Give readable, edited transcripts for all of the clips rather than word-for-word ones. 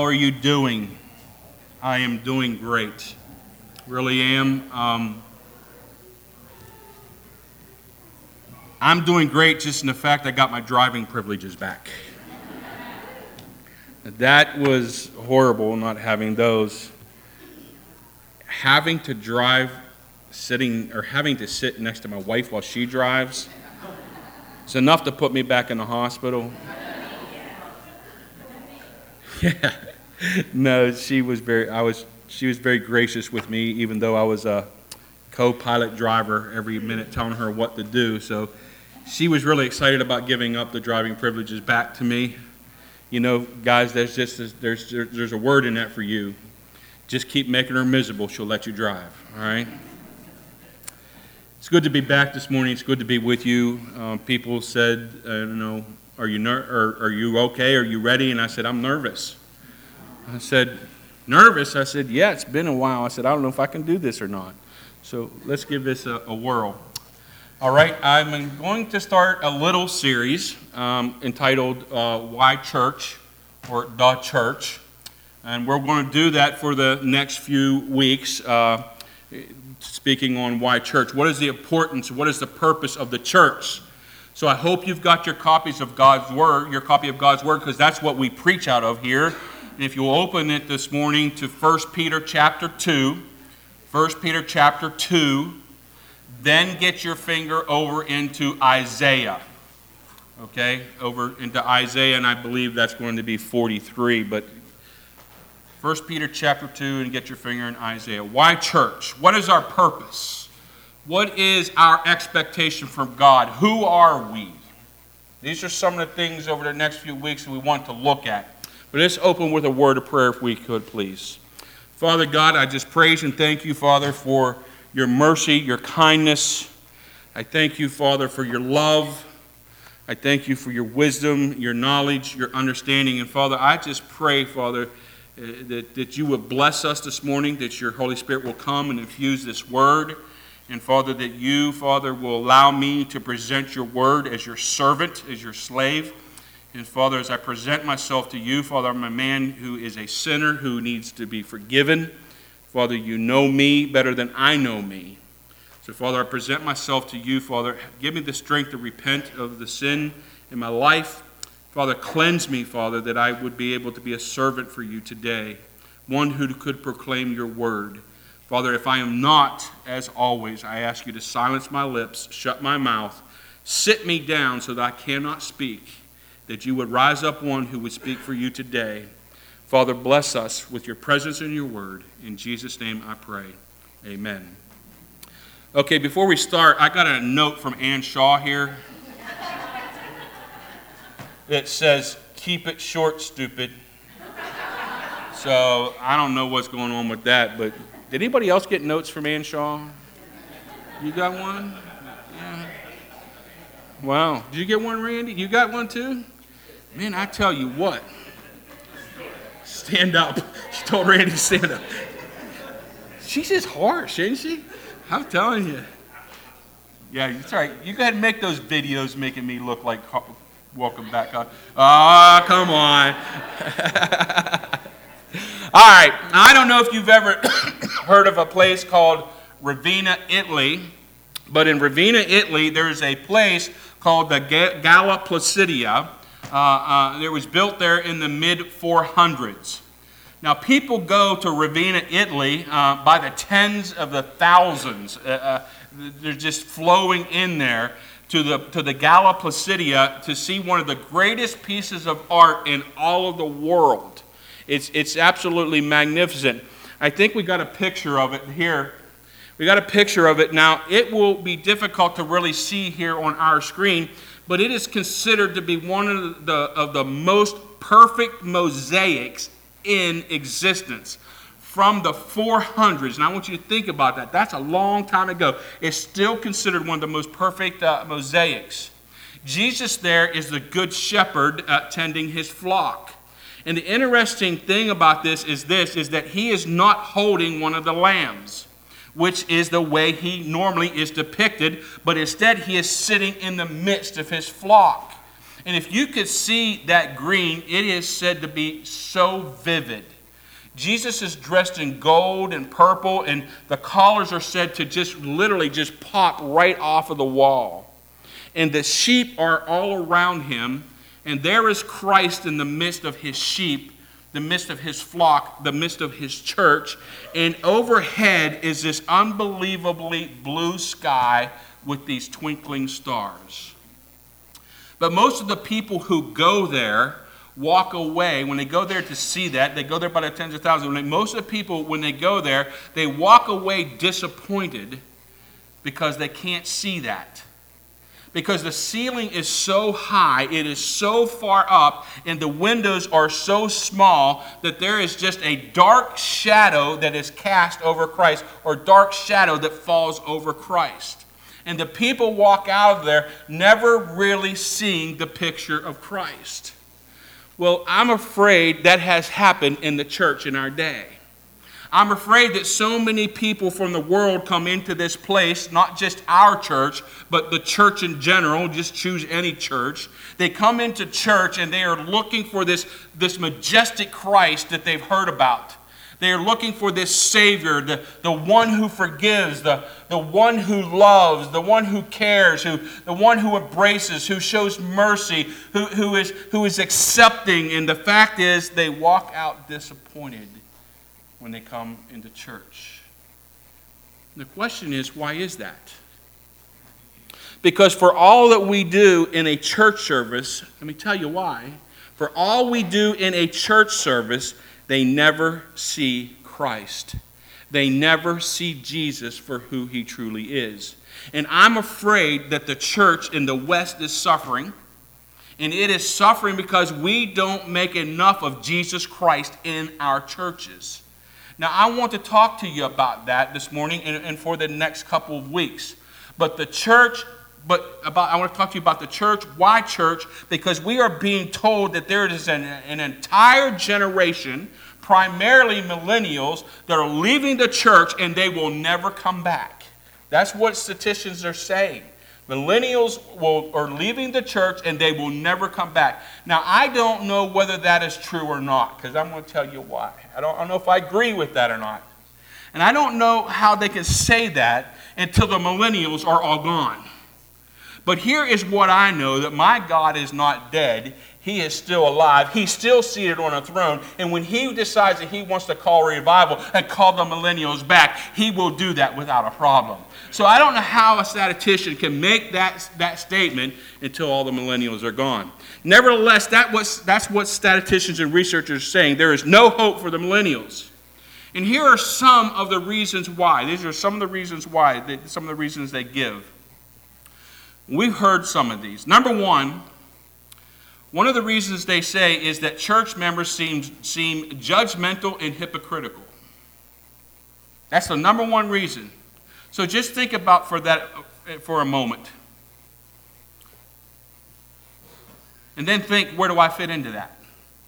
are you doing? I am doing great. Really am. I'm doing great just in the fact I got my driving privileges back. That was horrible not having those. Having to drive, having to sit next to my wife while she drives, it's enough to put me back in the hospital. Yeah. No, she was very gracious with me, even though I was a co-pilot driver every minute telling her what to do. So she was really excited about giving up the driving privileges back to me. You know, guys, there's a word in that for you. Just keep making her miserable, she'll let you drive, all right? It's good to be back this morning. It's good to be with you. People said, are you okay? Are you ready? And I said, I'm nervous. I said, nervous? I said, yeah, it's been a while. I said, I don't know if I can do this or not. So let's give this a whirl. All right, I'm going to start a little series entitled Why Church, or The Church. And we're going to do that for the next few weeks, speaking on why church. What is the importance, what is the purpose of the church? So I hope you've got your copies of God's Word, your copy of God's Word, because that's what we preach out of here. And if you'll open it this morning to 1 Peter chapter 2, 1 Peter chapter 2, then get your finger over into Isaiah. Okay, over into Isaiah, and I believe that's going to be 43, but 1 Peter chapter 2, and get your finger in Isaiah. Why church? What is our purpose? What is our expectation from God? Who are we? These are some of the things over the next few weeks that we want to look at. But let's open with a word of prayer if we could, please. Father God, I just praise and thank you, Father, for your mercy, your kindness. I thank you, Father, for your love. I thank you for your wisdom, your knowledge, your understanding. And Father, I just pray, Father, that you would bless us this morning, that your Holy Spirit will come and infuse this word. And Father, that you, Father, will allow me to present your word as your servant, as your slave. And Father, as I present myself to you, Father, I'm a man who is a sinner who needs to be forgiven. Father, you know me better than I know me. So Father, I present myself to you, Father. Give me the strength to repent of the sin in my life. Father, cleanse me, Father, that I would be able to be a servant for you today, one who could proclaim your word. Father, if I am not, as always, I ask you to silence my lips, shut my mouth, sit me down so that I cannot speak, that you would rise up one who would speak for you today. Father, bless us with your presence and your word. In Jesus' name I pray. Amen. Okay, before we start, I got a note from Ann Shaw here. It says, keep it short, stupid. So I don't know what's going on with that, but did anybody else get notes from Ann Shaw? You got one? Yeah. Wow. Did you get one, Randy? You got one too? Man, I tell you what. Stand up. She told Randy to stand up. She's just harsh, ain't she? I'm telling you. Yeah, it's all right. You go ahead and make those videos making me look like welcome back. Come on. All right. I don't know if you've ever heard of a place called Ravenna, Italy. But in Ravenna, Italy, there's a place called the Galla Placidia. It was built there in the mid-400s. Now, people go to Ravenna, Italy by the tens of the thousands. They're just flowing in there to the Galla Placidia to see one of the greatest pieces of art in all of the world. It's absolutely magnificent. I think we got a picture of it here. We got a picture of it. Now, it will be difficult to really see here on our screen, but it is considered to be one of the most perfect mosaics in existence from the 400s. And I want you to think about that. That's a long time ago. It's still considered one of the most perfect mosaics. Jesus there is the good shepherd tending his flock. And the interesting thing about this is that he is not holding one of the lambs, which is the way he normally is depicted, but instead he is sitting in the midst of his flock. And if you could see that green, it is said to be so vivid. Jesus is dressed in gold and purple, and the collars are said to just literally just pop right off of the wall. And the sheep are all around him, and there is Christ in the midst of his sheep, the midst of his flock, the midst of his church. And overhead is this unbelievably blue sky with these twinkling stars. But most of the people who go there walk away. When they go there to see that, they go there by the tens of thousands. Most of the people, when they go there, they walk away disappointed because they can't see that. Because the ceiling is so high, it is so far up, and the windows are so small that there is just a dark shadow that is cast over Christ, or dark shadow that falls over Christ. And the people walk out of there never really seeing the picture of Christ. Well, I'm afraid that has happened in the church in our day. I'm afraid that so many people from the world come into this place, not just our church, but the church in general, just choose any church. They come into church and they are looking for this majestic Christ that they've heard about. They are looking for this Savior, the one who forgives, the one who loves, the one who cares, the one who embraces, who shows mercy, who is accepting. And the fact is, they walk out disappointed when they come into church. The question is, why is that? Because for all that we do in a church service, let me tell you why. For all we do in a church service, they never see Christ. They never see Jesus for who he truly is. And I'm afraid that the church in the West is suffering. And it is suffering because we don't make enough of Jesus Christ in our churches. Now, I want to talk to you about that this morning and for the next couple of weeks. I want to talk to you about the church. Why church? Because we are being told that there is an entire generation, primarily millennials, that are leaving the church and they will never come back. That's what statistics are saying. Millennials are leaving the church and they will never come back. Now, I don't know whether that is true or not, because I'm going to tell you why. I don't know if I agree with that or not. And I don't know how they can say that until the millennials are all gone. But here is what I know, that my God is not dead. He is still alive. He's still seated on a throne. And when he decides that he wants to call revival and call the millennials back, he will do that without a problem. So I don't know how a statistician can make that statement until all the millennials are gone. Nevertheless, that's what statisticians and researchers are saying. There is no hope for the millennials. And here are some of the reasons why. These are some of the reasons why, some of the reasons they give. We've heard some of these. Number one of the reasons they say is that church members seem judgmental and hypocritical. That's the number one reason. So just think about that for a moment. And then think, where do I fit into that?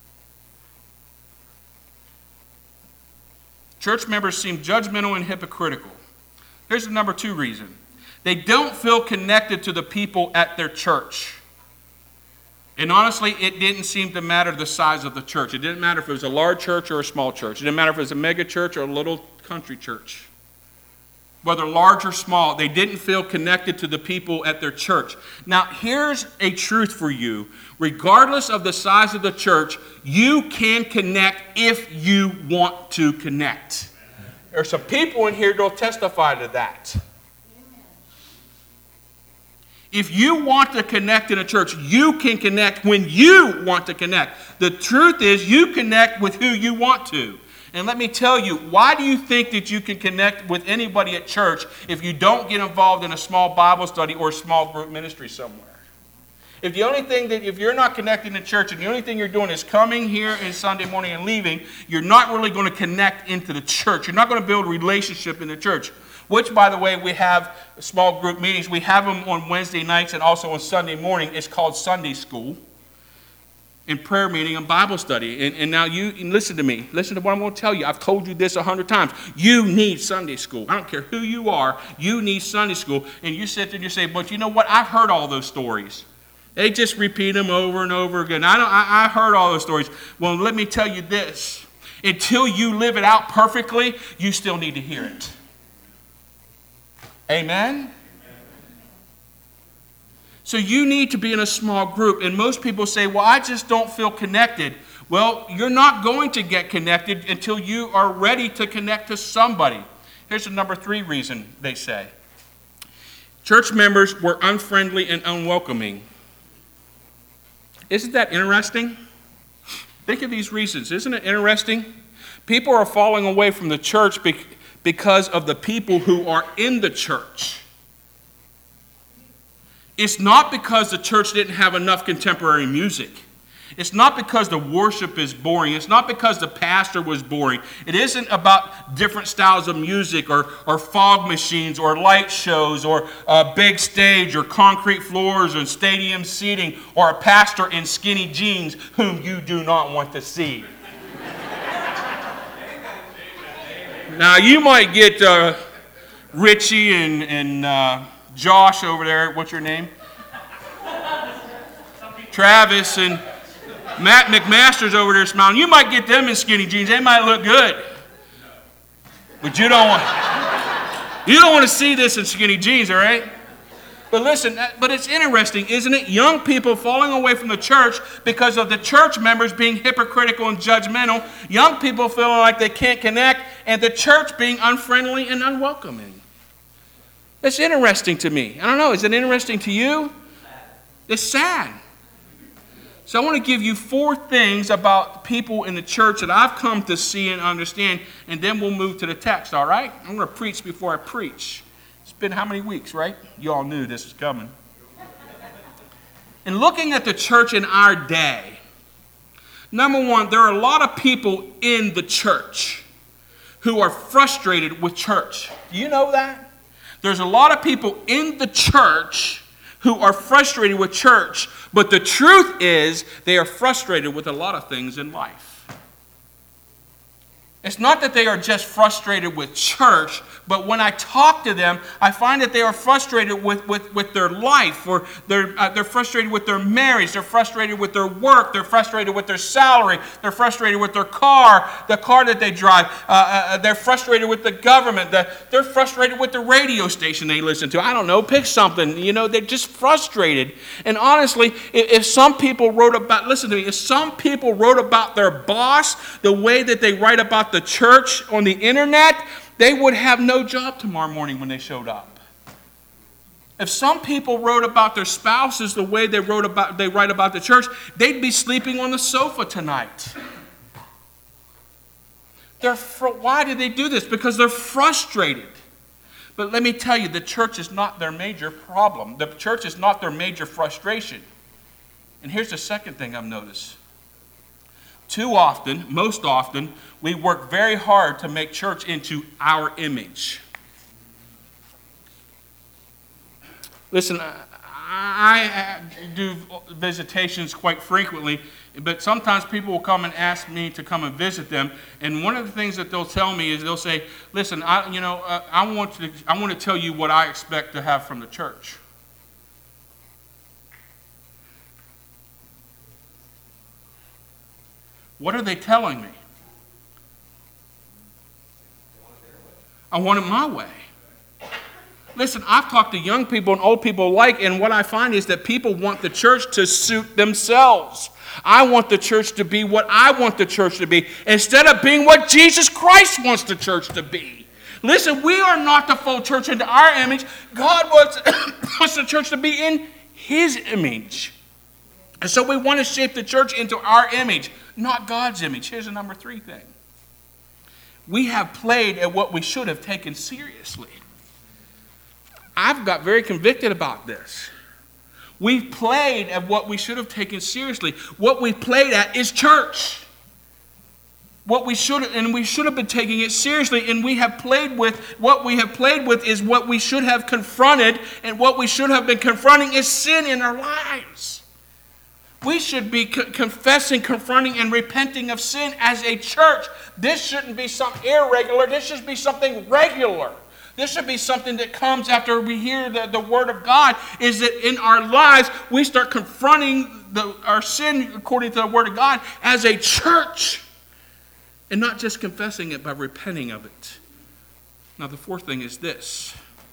Church members seem judgmental and hypocritical. Here's the number two reason. They don't feel connected to the people at their church. And honestly, it didn't seem to matter the size of the church. It didn't matter if it was a large church or a small church. It didn't matter if it was a mega church or a little country church. Whether large or small, they didn't feel connected to the people at their church. Now, here's a truth for you. Regardless of the size of the church, you can connect if you want to connect. There are some people in here that will testify to that. If you want to connect in a church, you can connect when you want to connect. The truth is, you connect with who you want to. And let me tell you, why do you think that you can connect with anybody at church if you don't get involved in a small Bible study or a small group ministry somewhere? If you're not connecting in church and the only thing you're doing is coming here on Sunday morning and leaving, you're not really going to connect into the church. You're not going to build a relationship in the church. Which, by the way, we have small group meetings. We have them on Wednesday nights and also on Sunday morning. It's called Sunday School. And prayer meeting and Bible study. And now you listen to me. Listen to what I'm going to tell you. I've told you this 100 times. You need Sunday school. I don't care who you are. You need Sunday school. And you sit there and you say, but you know what? I've heard all those stories. They just repeat them over and over again. I heard all those stories. Well, let me tell you this. Until you live it out perfectly, you still need to hear it. Amen? So you need to be in a small group. And most people say, well, I just don't feel connected. Well, you're not going to get connected until you are ready to connect to somebody. Here's the number 3 reason they say. Church members were unfriendly and unwelcoming. Isn't that interesting? Think of these reasons. Isn't it interesting? People are falling away from the church because of the people who are in the church. It's not because the church didn't have enough contemporary music. It's not because the worship is boring. It's not because the pastor was boring. It isn't about different styles of music or fog machines or light shows or a big stage or concrete floors or stadium seating or a pastor in skinny jeans whom you do not want to see. Now, you might get Richie and Josh over there. What's your name? Travis and Matt McMaster's over there smiling. You might get them in skinny jeans. They might look good. But you don't want to see this in skinny jeans, all right? But listen, but it's interesting, isn't it? Young people falling away from the church because of the church members being hypocritical and judgmental. Young people feeling like they can't connect, and the church being unfriendly and unwelcoming. It's interesting to me. I don't know, is it interesting to you? It's sad. So I want to give you 4 things about people in the church that I've come to see and understand, and then we'll move to the text, all right? I'm going to preach before I preach. It's been how many weeks, right? You all knew this was coming. In looking at the church in our day, number 1, there are a lot of people in the church who are frustrated with church. Do you know that? There's a lot of people in the church who are frustrated with church, but the truth is they are frustrated with a lot of things in life. It's not that they are just frustrated with church, but when I talk to them, I find that they are frustrated with their life, or they're frustrated with their marriage, they're frustrated with their work, they're frustrated with their salary, they're frustrated with their car, the car that they drive, they're frustrated with the government, they're frustrated with the radio station they listen to. I don't know, pick something. You know, they're just frustrated. And honestly, if some people wrote about, listen to me, if some people wrote about their boss the way that they write about the church on the internet, they would have no job tomorrow morning when they showed up. If some people wrote about their spouses the way they write about the church, they'd be sleeping on the sofa tonight. Why do they do this? Because they're frustrated. But let me tell you, the church is not their major problem. The church is not their major frustration. And here's the second thing I've noticed. Too often, most often, we work very hard to make church into our image. Listen, I do visitations quite frequently, but sometimes people will come and ask me to come and visit them, and one of the things that they'll tell me is they'll say, listen, I want to tell you what I expect to have from the church. What are they telling me? I want it my way. Listen, I've talked to young people and old people alike, and what I find is that people want the church to suit themselves. I want the church to be what I want the church to be, instead of being what Jesus Christ wants the church to be. Listen, we are not to fold church into our image. God wants the church to be in His image. And so we want to shape the church into our image, not God's image. Here's the number 3 thing. We have played at what we should have taken seriously. I've got very convicted about this. We've played at what we should have taken seriously. What we played at is church. We should have been taking it seriously, and what we have played with is what we should have confronted, and what we should have been confronting is sin in our lives. We should be confessing, confronting, and repenting of sin as a church. This shouldn't be something irregular. This should be something regular. This should be something that comes after we hear the Word of God, is that in our lives we start confronting our sin according to the Word of God as a church. And not just confessing it, but repenting of it. Now the fourth thing is this.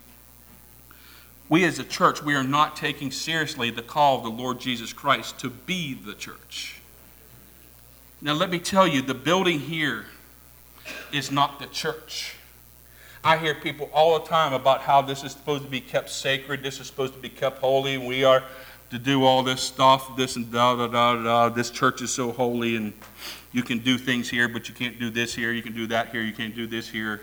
We as a church, we are not taking seriously the call of the Lord Jesus Christ to be the church. Now let me tell you, the building here is not the church. I hear people all the time about how this is supposed to be kept sacred, this is supposed to be kept holy, and we are to do all this stuff, this and da-da-da-da, this church is so holy, and you can do things here, but you can't do this here, you can do that here, you can't do this here.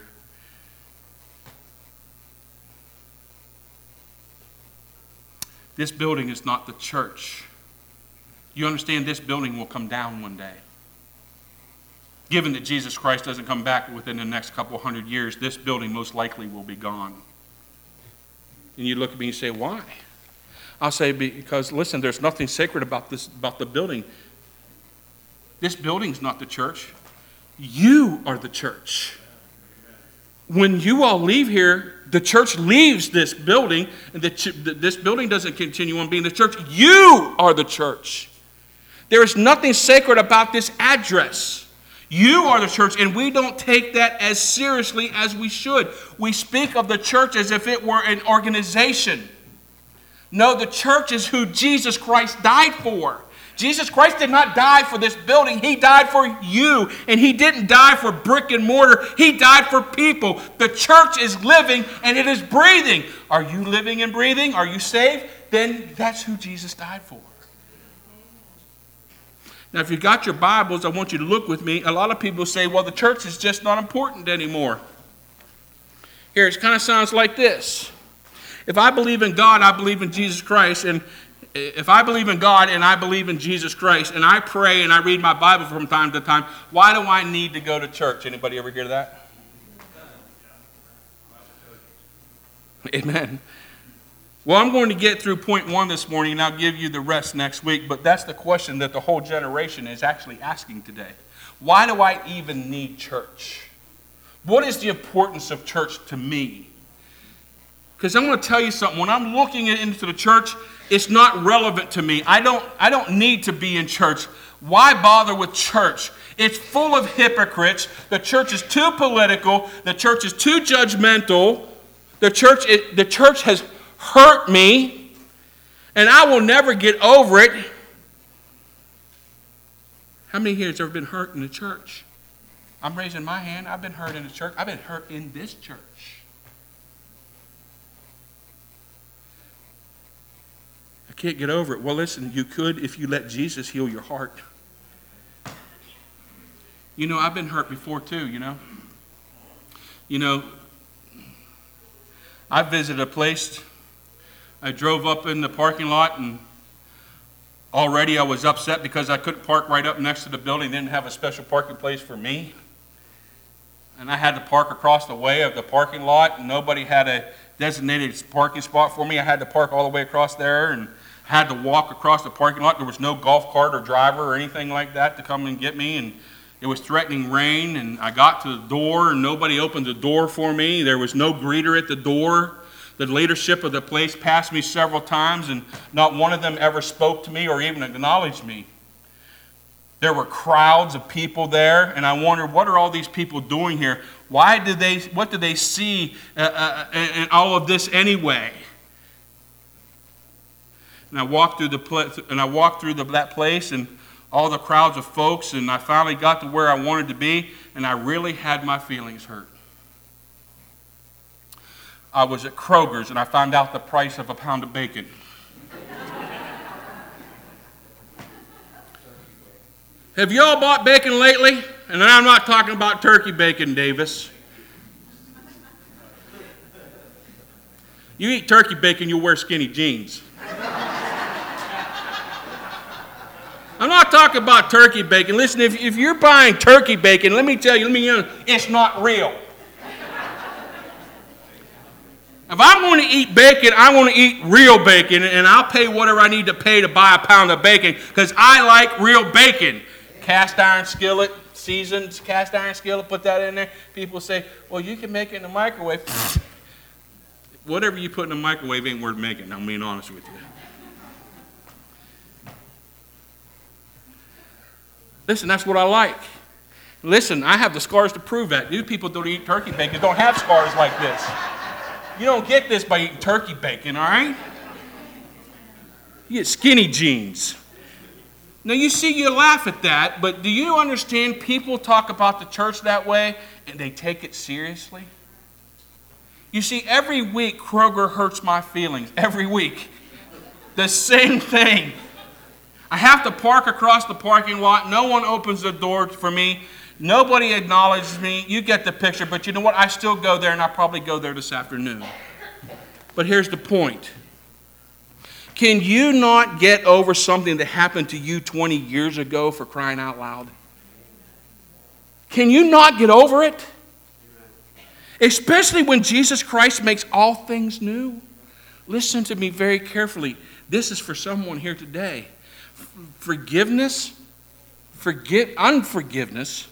This building is not the church. You understand, this building will come down one day. Given that Jesus Christ doesn't come back within the next couple hundred years, this building most likely will be gone. And you look at me and say, why? I'll say, because listen, there's nothing sacred about the building. This building's not the church. You are the church. When you all leave here, the church leaves this building, and this building doesn't continue on being the church. You are the church. There is nothing sacred about this address. You are the church, and we don't take that as seriously as we should. We speak of the church as if it were an organization. No, the church is who Jesus Christ died for. Jesus Christ did not die for this building. He died for you, and he didn't die for brick and mortar. He died for people. The church is living, and it is breathing. Are you living and breathing? Are you saved? Then that's who Jesus died for. Now, if you got your Bibles, I want you to look with me. A lot of people say, well, the church is just not important anymore. Here, it kind of sounds like this. If I believe in God, I believe in Jesus Christ. And if I believe in God and I believe in Jesus Christ, and I pray and I read my Bible from time to time, why do I need to go to church? Anybody ever hear that? Amen. Well, I'm going to get through point 1 this morning, and I'll give you the rest next week. But that's the question that the whole generation is actually asking today. Why do I even need church? What is the importance of church to me? Because I'm going to tell you something. When I'm looking into the church, it's not relevant to me. I don't need to be in church. Why bother with church? It's full of hypocrites. The church is too political. The church is too judgmental. The church has hurt me, and I will never get over it. How many here has ever been hurt in the church? I'm raising my hand. I've been hurt in the church. I've been hurt in this church. I can't get over it. Well, listen, you could if you let Jesus heal your heart. You know, I've been hurt before too, you know. You know, I visited a place. I drove up in the parking lot, and already I was upset because I couldn't park right up next to the building. They didn't have a special parking place for me. And I had to park across the way of the parking lot, and nobody had a designated parking spot for me. I had to park all the way across there and had to walk across the parking lot. There was no golf cart or driver or anything like that to come and get me, and it was threatening rain, and I got to the door, and nobody opened the door for me. There was no greeter at the door. The leadership of the place passed me several times, and not one of them ever spoke to me or even acknowledged me. There were crowds of people there, and I wondered, what are all these people doing here? What do they see in all of this anyway? And I walked through that place, and all the crowds of folks, and I finally got to where I wanted to be, and I really had my feelings hurt. I was at Kroger's, and I found out the price of a pound of bacon. Have you all bought bacon lately? And I'm not talking about turkey bacon, Davis. You eat turkey bacon, you'll wear skinny jeans. I'm not talking about turkey bacon. Listen, if you're buying turkey bacon, let me tell you, it's not real. If I'm going to eat bacon, I want to eat real bacon, and I'll pay whatever I need to pay to buy a pound of bacon because I like real bacon. Cast iron skillet, seasoned cast iron skillet, put that in there. People say, well, you can make it in the microwave. whatever you put in the microwave ain't worth making, I'm being honest with you. Listen, that's what I like. Listen, I have the scars to prove that. You people don't eat turkey bacon, don't have scars like this. You don't get this by eating turkey bacon, all right? You get skinny jeans. Now, you see, you laugh at that, but do you understand people talk about the church that way and they take it seriously? You see, every week Kroger hurts my feelings. Every week. The same thing. I have to park across the parking lot. No one opens the door for me. Nobody acknowledges me. You get the picture, but you know what? I still go there, and I'll probably go there this afternoon. But here's the point. Can you not get over something that happened to you 20 years ago, for crying out loud? Can you not get over it? Especially when Jesus Christ makes all things new. Listen to me very carefully. This is for someone here today. Unforgiveness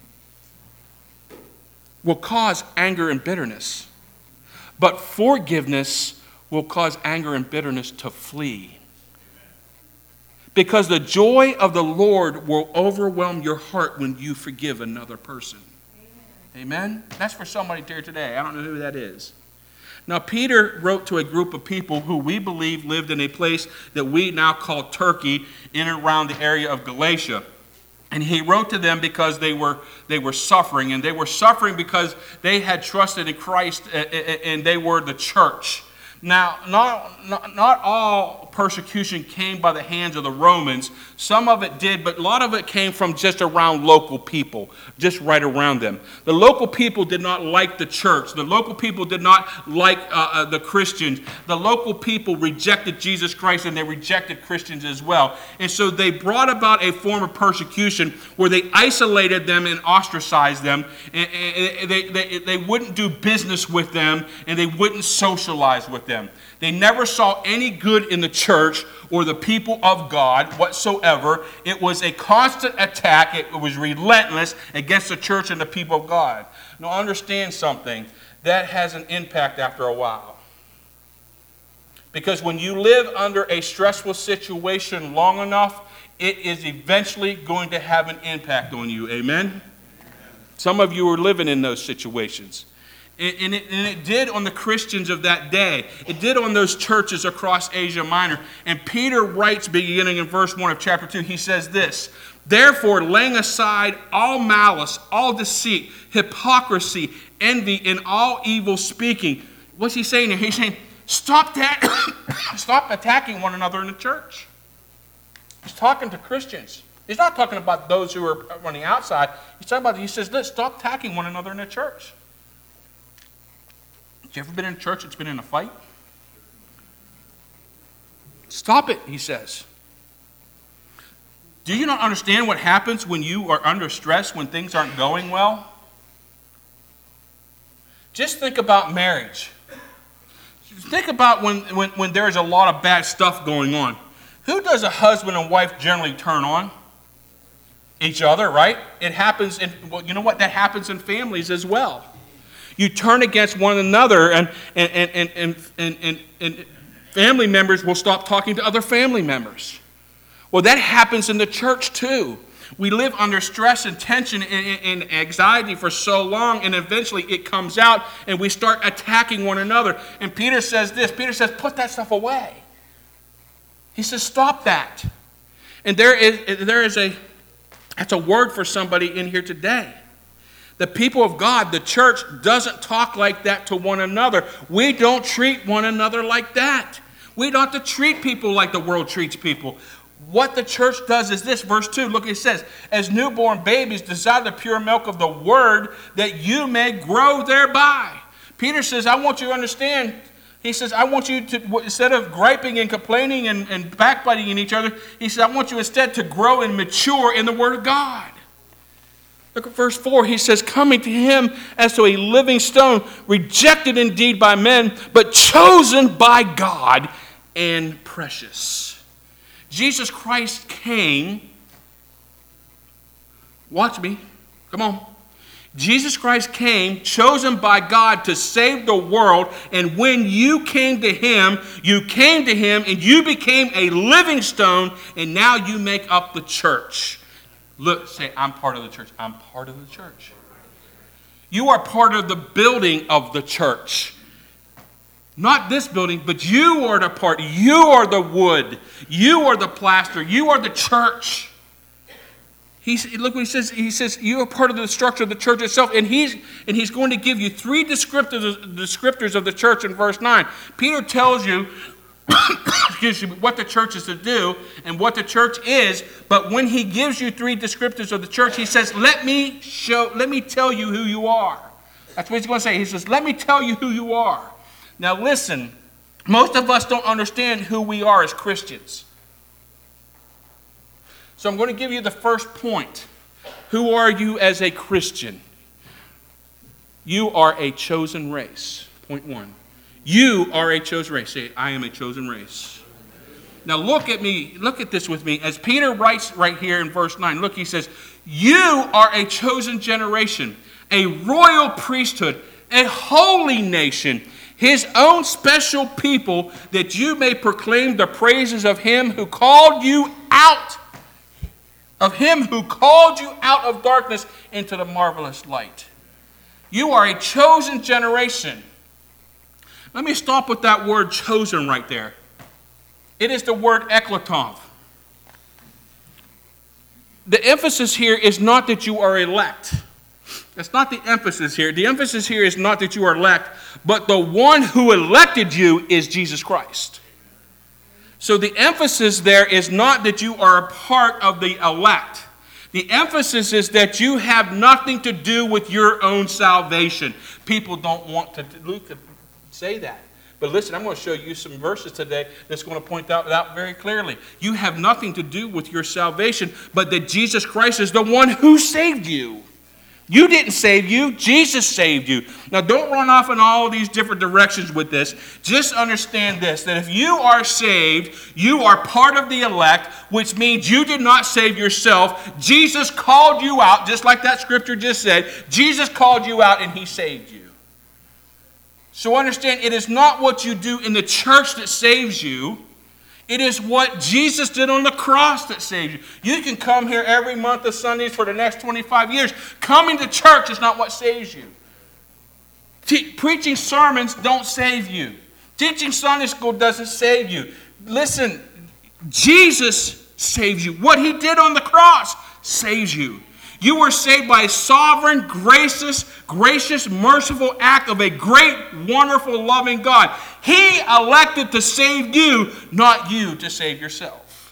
will cause anger and bitterness. But forgiveness will cause anger and bitterness to flee. Because the joy of the Lord will overwhelm your heart when you forgive another person. Amen? That's for somebody here today. I don't know who that is. Now, Peter wrote to a group of people who we believe lived in a place that we now call Turkey, in and around the area of Galatia. And he wrote to them because they were suffering. And they were suffering because they had trusted in Christ and they were the church. Now, not all persecution came by the hands of the Romans. Some of it did, but a lot of it came from just around local people, just right around them. The local people did not like the church. The local people did not like the Christians. The local people rejected Jesus Christ, and they rejected Christians as well. And so they brought about a form of persecution where they isolated them and ostracized them. And they wouldn't do business with them, and they wouldn't socialize with them. They never saw any good in the church or the people of God whatsoever. It was a constant attack. It was relentless against the church and the people of God. Now understand something. That has an impact after a while. Because when you live under a stressful situation long enough, it is eventually going to have an impact on you. Amen? Some of you are living in those situations. And it did on the Christians of that day. It did on those churches across Asia Minor. And Peter writes, beginning in verse 1 of chapter 2, he says this: "Therefore, laying aside all malice, all deceit, hypocrisy, envy, and all evil speaking." What's he saying here? He's saying, stop attacking one another in the church. He's talking to Christians. He's not talking about those who are on the outside. He says, let's stop attacking one another in the church. You ever been in a church that's been in a fight? Stop it, he says. Do you not understand what happens when you are under stress, when things aren't going well? Just think about marriage. Think about when there's a lot of bad stuff going on. Who does a husband and wife generally turn on? Each other, right? It happens you know what? That happens in families as well. You turn against one another, and family members will stop talking to other family members. Well, that happens in the church too. We live under stress and tension and anxiety for so long, and eventually it comes out, and we start attacking one another. And Peter says this. Peter says, put that stuff away. He says, stop that. And that's a word for somebody in here today. The people of God, the church, doesn't talk like that to one another. We don't treat one another like that. We don't have to treat people like the world treats people. What the church does is this, verse 2, look, it says, "As newborn babies desire the pure milk of the word, that you may grow thereby." Peter says, I want you to understand. He says, I want you to, instead of griping and complaining and backbiting in each other, he says, I want you instead to grow and mature in the word of God. Look at verse 4. He says, "Coming to him as to a living stone, rejected indeed by men, but chosen by God and precious." Jesus Christ came, watch me, come on. Jesus Christ came, chosen by God to save the world, and when you came to him and you became a living stone, and now you make up the church. Look, say, I'm part of the church. I'm part of the church. You are part of the building of the church. Not this building, but you are the part. You are the wood. You are the plaster. You are the church. Look what he says. He says you are part of the structure of the church itself, and he's going to give you three descriptors of the church in verse 9. Peter tells you, excuse me, what the church is to do and what the church is. But when he gives you three descriptors of the church, he says, "Let me tell you who you are." That's what he's going to say. He says, "Let me tell you who you are." Now listen, most of us don't understand who we are as Christians. So I'm going to give you the first point. Who are you as a Christian? You are a chosen race. Point one. You are a chosen race. Say, I am a chosen race. Now look at me. Look at this with me. As Peter writes right here in verse 9, look, he says, you are a chosen generation, a royal priesthood, a holy nation, his own special people, that you may proclaim the praises of him who called you out of darkness into the marvelous light. You are a chosen generation. Let me stop with that word chosen right there. It is the word eklatov. The emphasis here is not that you are elect. That's not the emphasis here. The emphasis here is not that you are elect, but the one who elected you is Jesus Christ. So the emphasis there is not that you are a part of the elect. The emphasis is that you have nothing to do with your own salvation. People don't want to say that. But listen, I'm going to show you some verses today that's going to point that out very clearly. You have nothing to do with your salvation, but that Jesus Christ is the one who saved you. You didn't save you. Jesus saved you. Now, don't run off in all these different directions with this. Just understand this, that if you are saved, you are part of the elect, which means you did not save yourself. Jesus called you out, just like that scripture just said. Jesus called you out and he saved you. So understand, it is not what you do in the church that saves you. It is what Jesus did on the cross that saves you. You can come here every month of Sundays for the next 25 years. Coming to church is not what saves you. Preaching sermons don't save you. Teaching Sunday school doesn't save you. Listen, Jesus saves you. What he did on the cross saves you. You were saved by a sovereign, gracious, merciful act of a great, wonderful, loving God. He elected to save you, not you to save yourself.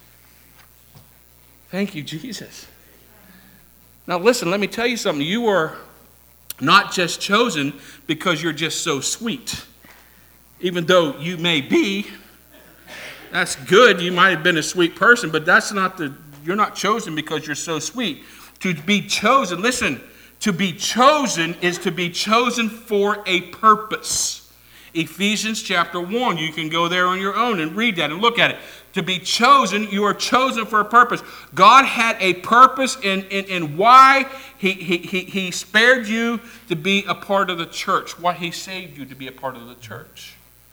Thank you, Jesus. Now listen, let me tell you something. You are not just chosen because you're just so sweet. Even though you may be, that's good. You might have been a sweet person, but you're not chosen because you're so sweet. To be chosen, listen, to be chosen is to be chosen for a purpose. Ephesians chapter 1, you can go there on your own and read that and look at it. To be chosen, you are chosen for a purpose. God had a purpose in why he spared you to be a part of the church, why he saved you to be a part of the church.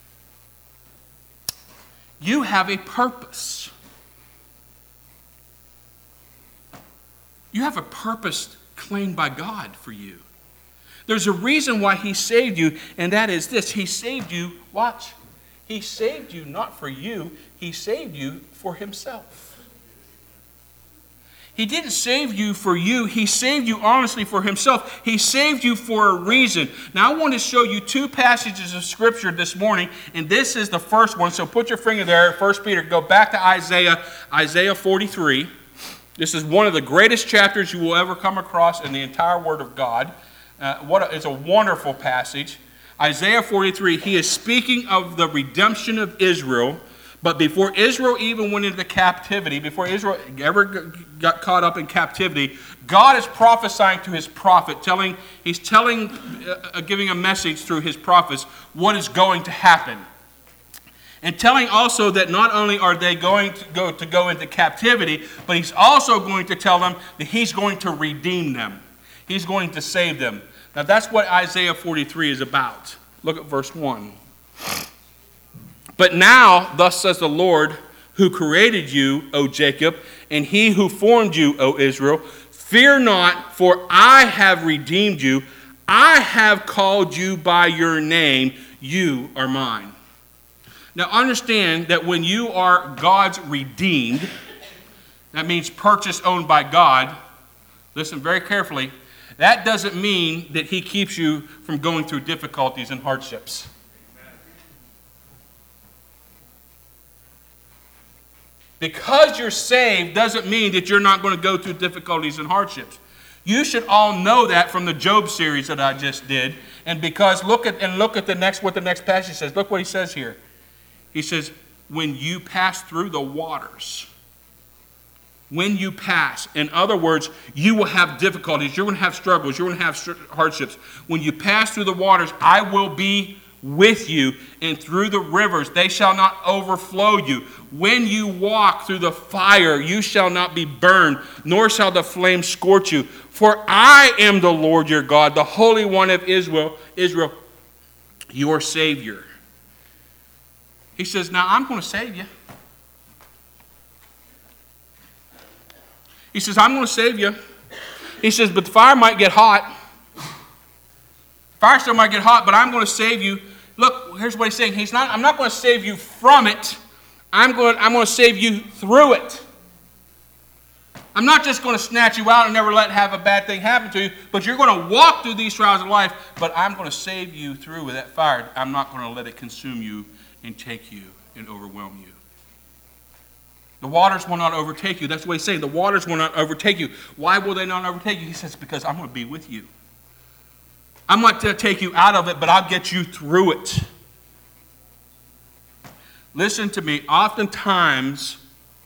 You have a purpose. You have a purpose claimed by God for you. There's a reason why he saved you, and that is this. He saved you, watch. He saved you not for you. He saved you for himself. He didn't save you for you. He saved you honestly for himself. He saved you for a reason. Now, I want to show you two passages of Scripture this morning, and this is the first one. So put your finger there, 1 Peter. Go back to Isaiah 43. This is one of the greatest chapters you will ever come across in the entire Word of God. It's a wonderful passage. Isaiah 43, he is speaking of the redemption of Israel. But before Israel even went into captivity, before Israel ever got caught up in captivity, God is prophesying to his prophet, giving a message through his prophets what is going to happen. And telling also that not only are they going to go into captivity, but he's also going to tell them that he's going to redeem them. He's going to save them. Now that's what Isaiah 43 is about. Look at verse 1. But now, thus says the Lord, who created you, O Jacob, and he who formed you, O Israel, fear not, for I have redeemed you. I have called you by your name. You are mine. Now understand that when you are God's redeemed, that means purchased, owned by God. Listen very carefully. That doesn't mean that he keeps you from going through difficulties and hardships. Because you're saved doesn't mean that you're not going to go through difficulties and hardships. You should all know that from the Job series that I just did. And because look at what the next passage says. Look what he says here. He says, when you pass through the waters. When you pass. In other words, you will have difficulties. You're going to have struggles. You're going to have hardships. When you pass through the waters, I will be with you, and through the rivers they shall not overflow you. When you walk through the fire, you shall not be burned, nor shall the flame scorch you. For I am the Lord your God, the Holy One of Israel, your Savior. He says, now I'm going to save you. He says, I'm going to save you. He says, but the fire might get hot. Fire still might get hot, but I'm going to save you. Look, here's what he's saying. I'm not going to save you from it. I'm going to save you through it. I'm not just going to snatch you out and never have a bad thing happen to you, but you're going to walk through these trials of life, but I'm going to save you through with that fire. I'm not going to let it consume you and take you and overwhelm you. The waters will not overtake you. That's what he's saying. The waters will not overtake you. Why will they not overtake you? He says, because I'm going to be with you. I'm not going to take you out of it, but I'll get you through it. Listen to me. Oftentimes,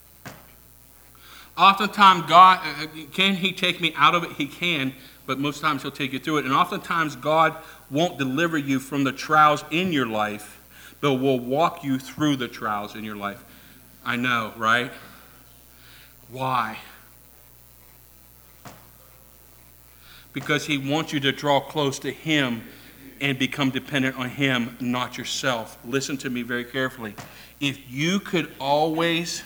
God, can he take me out of it? He can, but most times he'll take you through it. And oftentimes God won't deliver you from the trials in your life, but will walk you through the trials in your life. I know, right? Why? Because he wants you to draw close to him and become dependent on him, not yourself. Listen to me very carefully. If you could always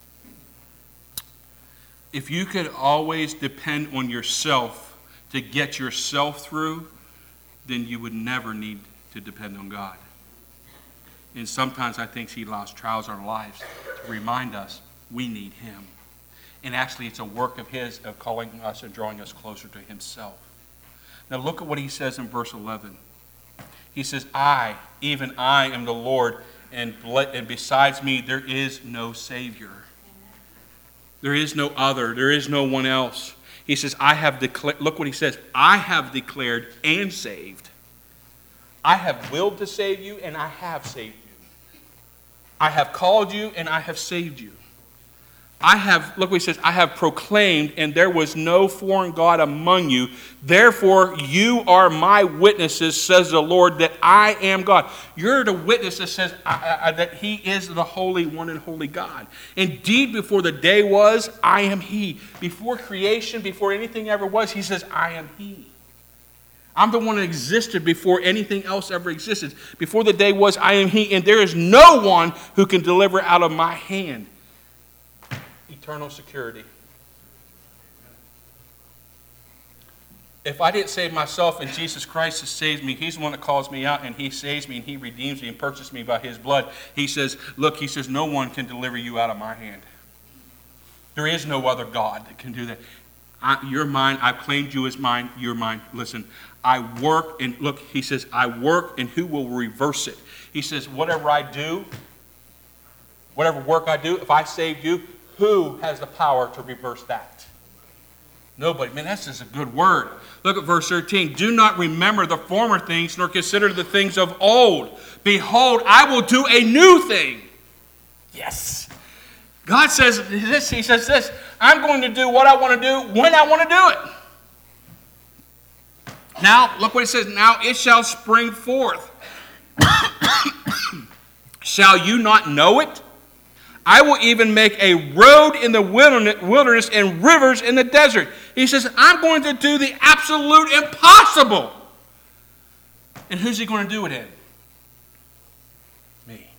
depend on yourself to get yourself through, then you would never need to depend on God. And sometimes I think he allows trials in our lives to remind us we need him. And actually, it's a work of his of calling us and drawing us closer to himself. Now look at what he says in verse 11. He says, I, even I, am the Lord, and besides me there is no Savior. There is no other. There is no one else. He says, I have declared, look what he says, I have declared and saved. I have willed to save you, and I have saved you. I have called you, and I have saved you. Look what he says, I have proclaimed, and there was no foreign God among you. Therefore, you are my witnesses, says the Lord, that I am God. You're the witness that says that he is the Holy One and Holy God. Indeed, before the day was, I am he. Before creation, before anything ever was, he says, I am he. I'm the one that existed before anything else ever existed. Before the day was, I am he, and there is no one who can deliver out of my hand. Eternal security. If I didn't save myself and Jesus Christ has saved me, he's the one that calls me out and he saves me and he redeems me and purchased me by his blood. He says, look, he says, no one can deliver you out of my hand. There is no other God that can do that. You're mine. I've claimed you as mine. You're mine. Listen, I work and look, he says, I work and who will reverse it? He says, whatever I do, whatever work I do, if I saved you, who has the power to reverse that? Nobody. Man, that's just a good word. Look at verse 13. Do not remember the former things, nor consider the things of old. Behold, I will do a new thing. Yes. God says this. He says this. I'm going to do what I want to do when I want to do it. Now, look what he says. Now it shall spring forth. Shall you not know it? I will even make a road in the wilderness and rivers in the desert. He says, I'm going to do the absolute impossible. And who's he going to do it in? Me.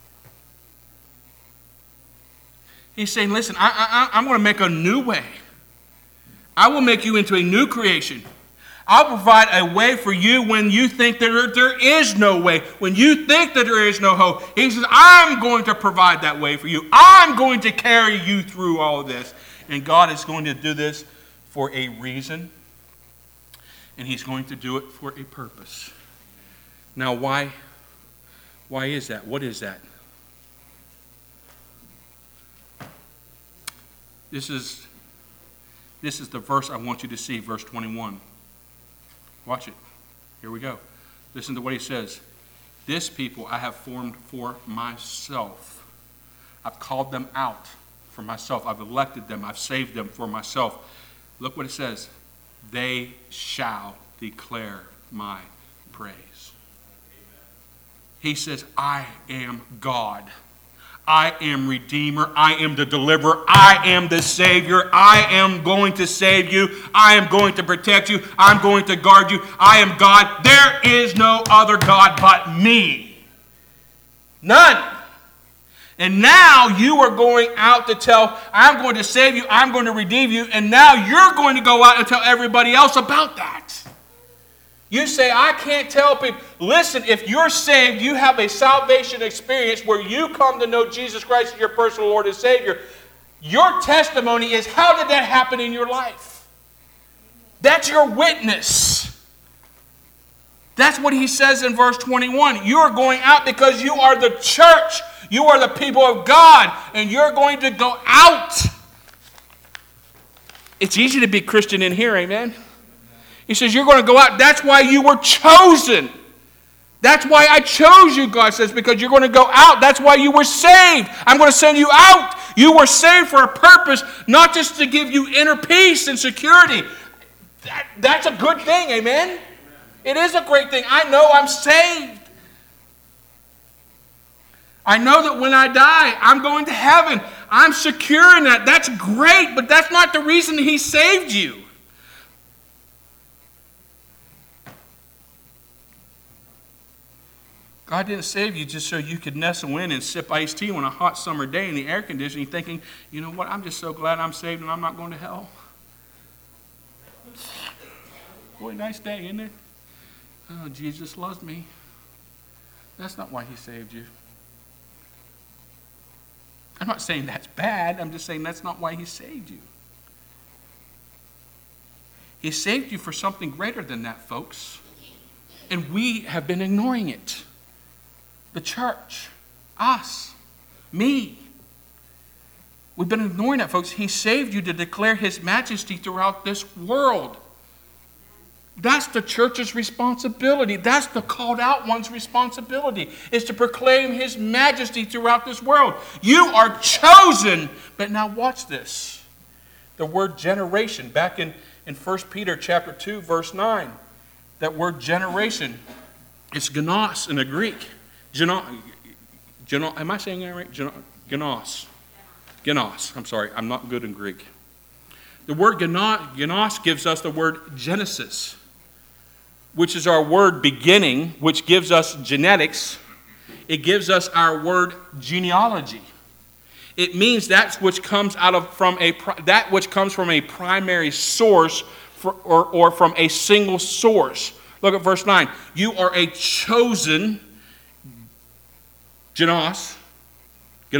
He's saying, listen, I'm going to make a new way. I will make you into a new creation. I'll provide a way for you when you think that there is no way. When you think that there is no hope. He says, I'm going to provide that way for you. I'm going to carry you through all of this. And God is going to do this for a reason. And he's going to do it for a purpose. Now, why is that? What is that? This is the verse I want you to see, verse 21. Watch it. Here we go. Listen to what he says. This people I have formed for myself. I've called them out for myself. I've elected them. I've saved them for myself. Look what it says. They shall declare my praise. He says, I am God. I am Redeemer. I am the Deliverer. I am the Savior. I am going to save you. I am going to protect you. I'm going to guard you. I am God. There is no other God but me. None. And now you are going out to tell, I'm going to save you. I'm going to redeem you. And now you're going to go out and tell everybody else about that. You say, I can't tell people. Listen, if you're saved, you have a salvation experience where you come to know Jesus Christ as your personal Lord and Savior. Your testimony is, how did that happen in your life? That's your witness. That's what he says in verse 21. You are going out because you are the church. You are the people of God. And you're going to go out. It's easy to be Christian in here, amen? He says, you're going to go out. That's why you were chosen. That's why I chose you, God says, because you're going to go out. That's why you were saved. I'm going to send you out. You were saved for a purpose, not just to give you inner peace and security. That's a good thing, amen? It is a great thing. I know I'm saved. I know that when I die, I'm going to heaven. I'm secure in that. That's great, but that's not the reason he saved you. God didn't save you just so you could nestle in and sip iced tea on a hot summer day in the air conditioning thinking, you know what, I'm just so glad I'm saved and I'm not going to hell. Boy, nice day, isn't it? Oh, Jesus loves me. That's not why he saved you. I'm not saying that's bad. I'm just saying that's not why he saved you. He saved you for something greater than that, folks. And we have been ignoring it. The church, us, me. We've been ignoring that, folks. He saved you to declare his majesty throughout this world. That's the church's responsibility. That's the called out one's responsibility, is to proclaim his majesty throughout this world. You are chosen. But now watch this. The word generation, back in 1 Peter chapter 2, verse 9. That word generation, it's genos in the Greek. Am I saying that right? Genos. Genos. I'm sorry, I'm not good in Greek. The word genos gives us the word Genesis, which is our word beginning, which gives us genetics. It gives us our word genealogy. It means that which comes from a primary source or from a single source. Look at verse 9. You are a chosen genos. Am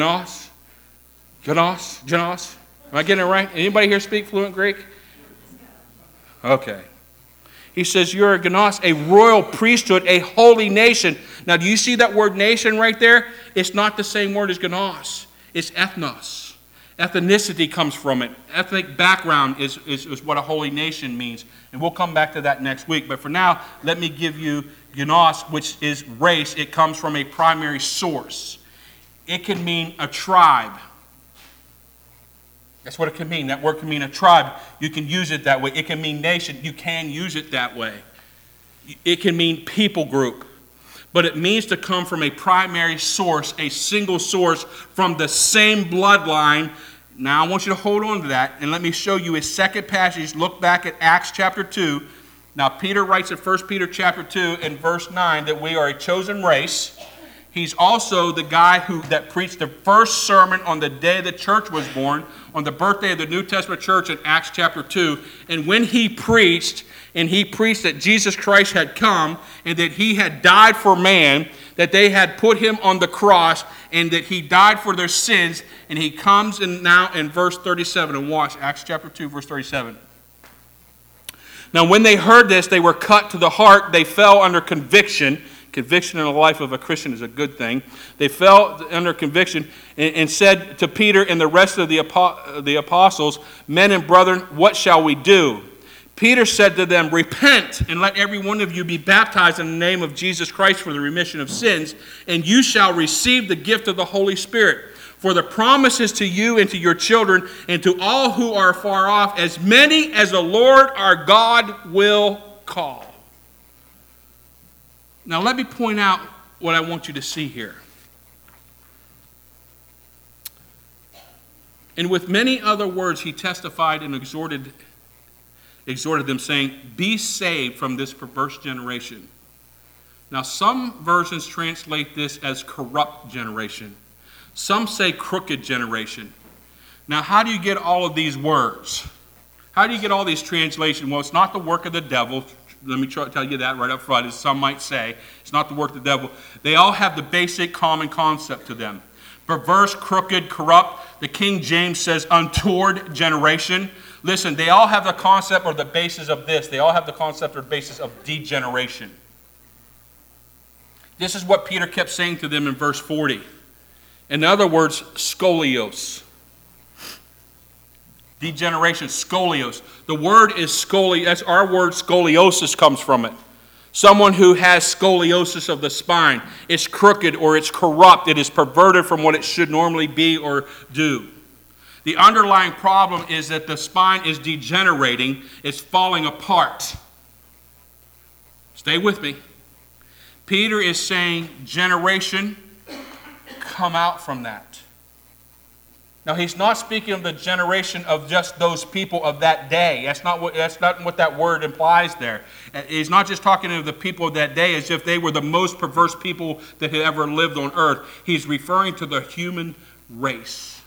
I getting it right? Anybody here speak fluent Greek? Okay. He says you're a genos, a royal priesthood, a holy nation. Now, do you see that word nation right there? It's not the same word as genos. It's ethnos. Ethnicity comes from it. Ethnic background is what a holy nation means. And we'll come back to that next week. But for now, let me give you genos, which is race. It comes from a primary source. It can mean a tribe. That's what it can mean. That word can mean a tribe. You can use it that way. It can mean nation. You can use it that way. It can mean people group. But it means to come from a primary source, a single source from the same bloodline, Now I want you to hold on to that, and let me show you a second passage. Look back at Acts chapter 2. Now Peter writes in 1 Peter chapter 2 and verse 9 that we are a chosen race. He's also the guy that preached the first sermon on the day the church was born, on the birthday of the New Testament church in Acts chapter 2. And when he preached that Jesus Christ had come and that he had died for man, that they had put him on the cross and that he died for their sins. And he comes in now in verse 37. And watch, Acts chapter 2, verse 37. Now when they heard this, they were cut to the heart. They fell under conviction. Conviction in the life of a Christian is a good thing. They fell under conviction and said to Peter and the rest of the apostles, "Men and brethren, what shall we do?" Peter said to them, "Repent, and let every one of you be baptized in the name of Jesus Christ for the remission of sins, and you shall receive the gift of the Holy Spirit. For the promise is to you and to your children and to all who are far off, as many as the Lord our God will call." Now let me point out what I want you to see here. And with many other words, he testified and exhorted them, saying, "Be saved from this perverse generation." Now some versions translate this as corrupt generation. Some say crooked generation. Now how do you get all of these words? How do you get all these translations? Well, it's not the work of the devil. Let me tell you that right up front, as some might say. It's not the work of the devil. They all have the basic common concept to them. Perverse, crooked, corrupt. The King James says untoward generation. Listen, they all have the concept or the basis of this. They all have the concept or basis of degeneration. This is what Peter kept saying to them in verse 40. In other words, scolios. Degeneration, scolios. The word is that's our word scoliosis comes from it. Someone who has scoliosis of the spine. It's crooked or it's corrupt. It is perverted from what it should normally be or do. The underlying problem is that the spine is degenerating. It's falling apart. Stay with me. Peter is saying, generation, come out from that. Now, he's not speaking of the generation of just those people of that day. That's not what that word implies there. He's not just talking of the people of that day as if they were the most perverse people that had ever lived on earth. He's referring to the human race.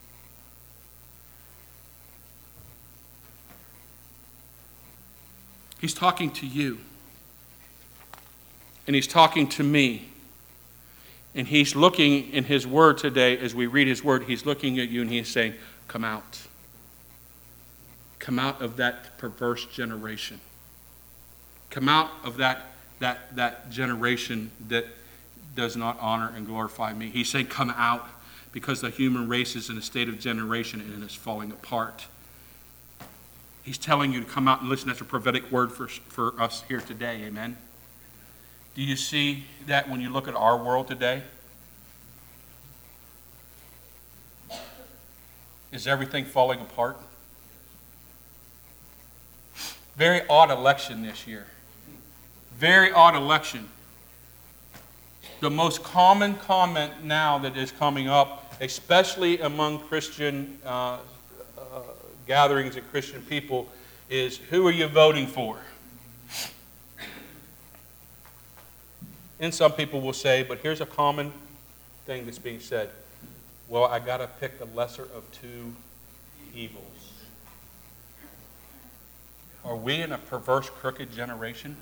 He's talking to you. And he's talking to me. And he's looking in his word today, as we read his word, he's looking at you and he's saying, come out. Come out of that perverse generation. Come out of that generation that does not honor and glorify me. He's saying, come out, because the human race is in a state of generation and it's falling apart. He's telling you to come out and listen. That's a prophetic word for us here today. Amen. Do you see that when you look at our world today? Is everything falling apart? Very odd election this year. Very odd election. The most common comment now that is coming up, especially among Christian gatherings and Christian people, is, who are you voting for? And some people will say, but here's a common thing that's being said. Well, I got to pick the lesser of two evils. Are we in a perverse, crooked generation?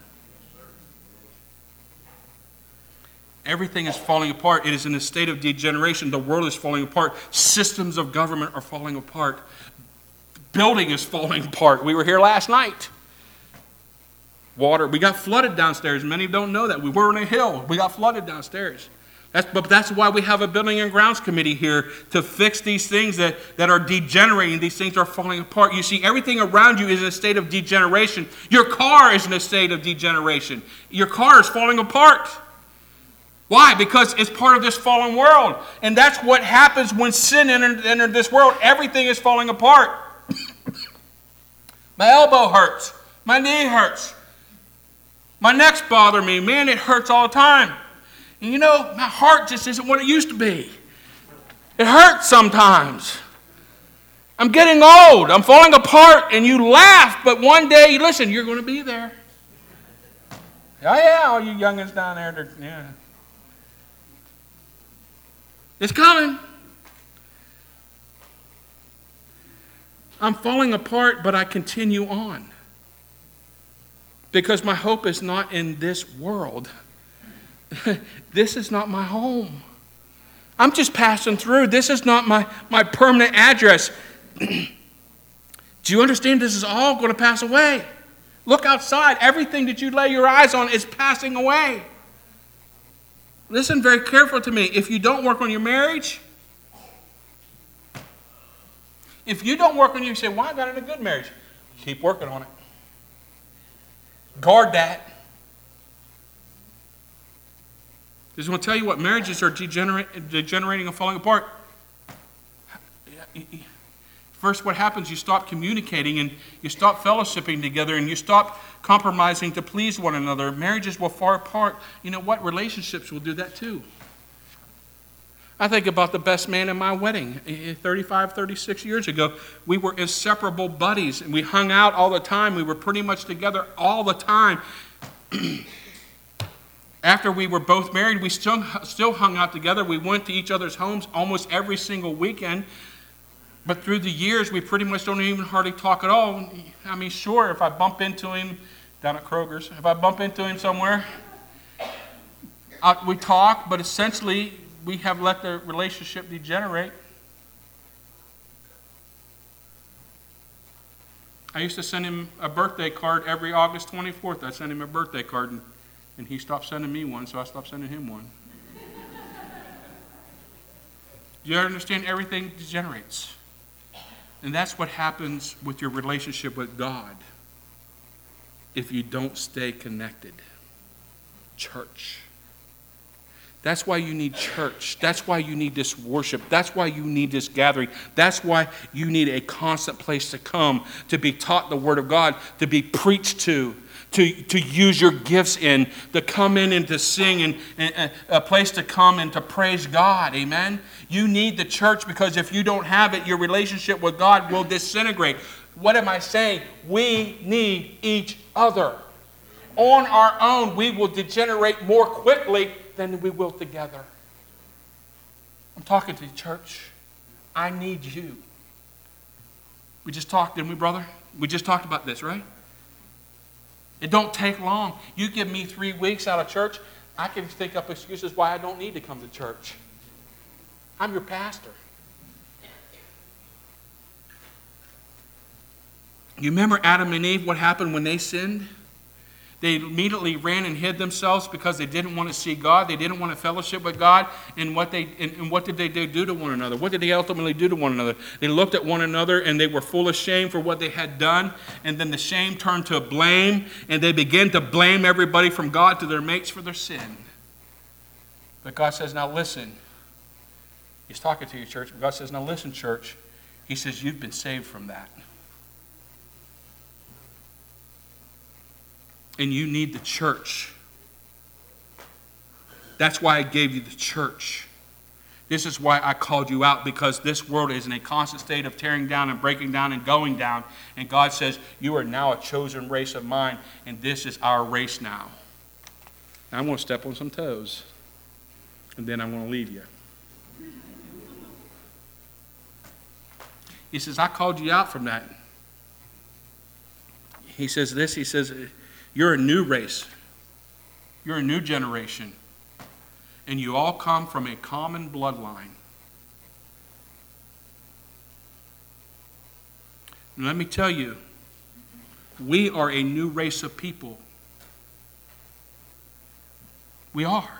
Everything is falling apart. It is in a state of degeneration. The world is falling apart. Systems of government are falling apart. Building is falling apart. We were here last night. Water. We got flooded downstairs. Many don't know that. We were on a hill. We got flooded downstairs. But that's why we have a building and grounds committee here, to fix these things that are degenerating. These things are falling apart. You see, everything around you is in a state of degeneration. Your car is in a state of degeneration. Your car is falling apart. Why? Because it's part of this fallen world. And that's what happens when sin entered this world. Everything is falling apart. My elbow hurts. My knee hurts. My neck's bother me. Man, it hurts all the time. And you know, my heart just isn't what it used to be. It hurts sometimes. I'm getting old. I'm falling apart. And you laugh, but one day, listen, you're going to be there. Oh, yeah, all you youngins down there, yeah. It's coming. I'm falling apart, but I continue on. Because my hope is not in this world. This is not my home. I'm just passing through. This is not my permanent address. Do you understand this is all going to pass away? Look outside. Everything that you lay your eyes on is passing away. Listen very carefully to me. If you don't work on your marriage, if you don't work on you say, well, I got in a good marriage. Keep working on it. Guard that. Just want to tell you what, marriages are degenerating and falling apart. First, what happens, you stop communicating and you stop fellowshipping together and you stop compromising to please one another. Marriages will fall apart. You know what? Relationships will do that too. I think about the best man in my wedding 35, 36 years ago. We were inseparable buddies and we hung out all the time. We were pretty much together all the time. After we were both married, we still hung out together. We went to each other's homes almost every single weekend. But through the years, we pretty much don't even hardly talk at all. I mean, sure, if I bump into him down at Kroger's, if I bump into him somewhere, we talk, but essentially, we have let the relationship degenerate. I used to send him a birthday card every August 24th. I sent him a birthday card, and he stopped sending me one, so I stopped sending him one. Do you understand? Everything degenerates. And that's what happens with your relationship with God if you don't stay connected. Church. That's why you need church. That's why you need this worship. That's why you need this gathering. That's why you need a constant place to come, to be taught the Word of God, to be preached to use your gifts in, to come in and to sing, and a place to come and to praise God. Amen? You need the church because if you don't have it, your relationship with God will disintegrate. What am I saying? We need each other. On our own, we will degenerate more quickly than we will together. I'm talking to you, church. I need you. We just talked, didn't we, brother? We just talked about this, right? It don't take long. You give me 3 weeks out of church, I can think up excuses why I don't need to come to church. I'm your pastor. You remember Adam and Eve, what happened when they sinned? They immediately ran and hid themselves because they didn't want to see God. They didn't want to fellowship with God. And what did they do to one another? What did they ultimately do to one another? They looked at one another and they were full of shame for what they had done. And then the shame turned to blame. And they began to blame everybody from God to their mates for their sin. But God says, now listen. He's talking to you, church. But God says, now listen, church. He says, you've been saved from that. And you need the church. That's why I gave you the church. This is why I called you out, because this world is in a constant state of tearing down and breaking down and going down. And God says, you are now a chosen race of mine, and this is our race now. And I'm going to step on some toes, and then I'm going to leave you. He says, I called you out from that. He says this, he says, you're a new race. You're a new generation. And you all come from a common bloodline. And let me tell you, we are a new race of people. We are.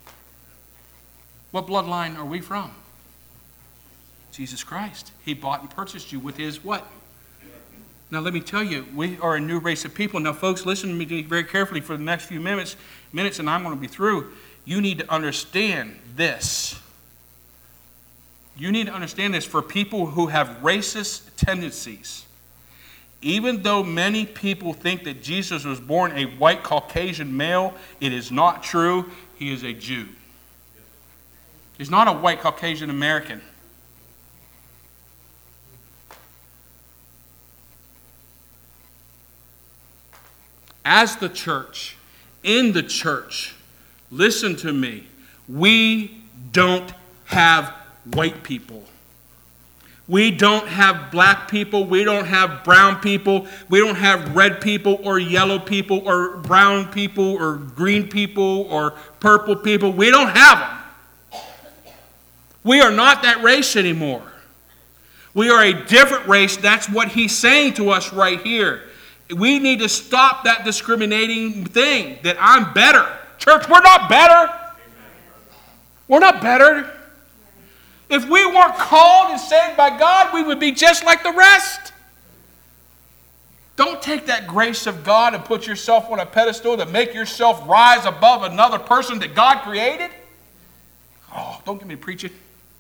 What bloodline are we from? Jesus Christ. He bought and purchased you with his what? Now, let me tell you, we are a new race of people. Now, folks, listen to me very carefully for the next few minutes, and I'm going to be through. You need to understand this. You need to understand this for people who have racist tendencies. Even though many people think that Jesus was born a white Caucasian male, it is not true. He is a Jew. He's not a white Caucasian American. as the church, in the church, listen to me, we don't have white people. We don't have black people. We don't have brown people. We don't have red people or yellow people or brown people or green people or purple people. We don't have them. We are not that race anymore. We are a different race. That's what he's saying to us right here. We need to stop that discriminating thing that I'm better. Church, we're not better. We're not better. If we weren't called and saved by God, we would be just like the rest. Don't take that grace of God and put yourself on a pedestal to make yourself rise above another person that God created. Oh, don't get me preaching.